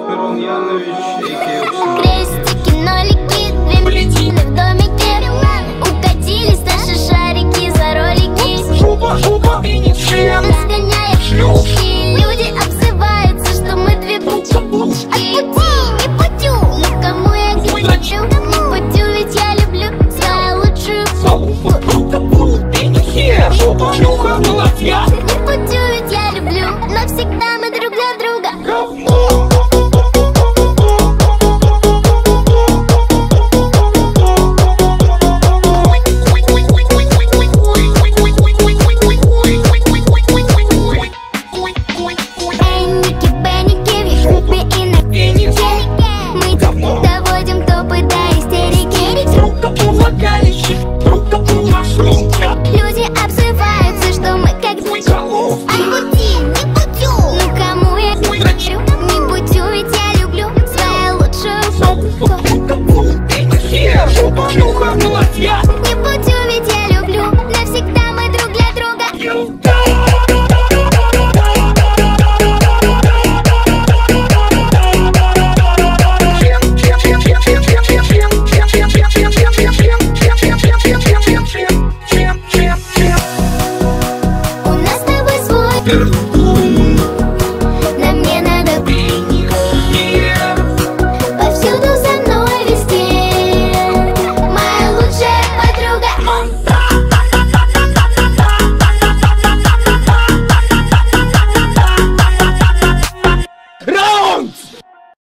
Перун Янович, крестики, нолики, две блядины в домике. Укатились наши шарики за ролики. Жопа, жопа, и не член. Сгоняем шлюх.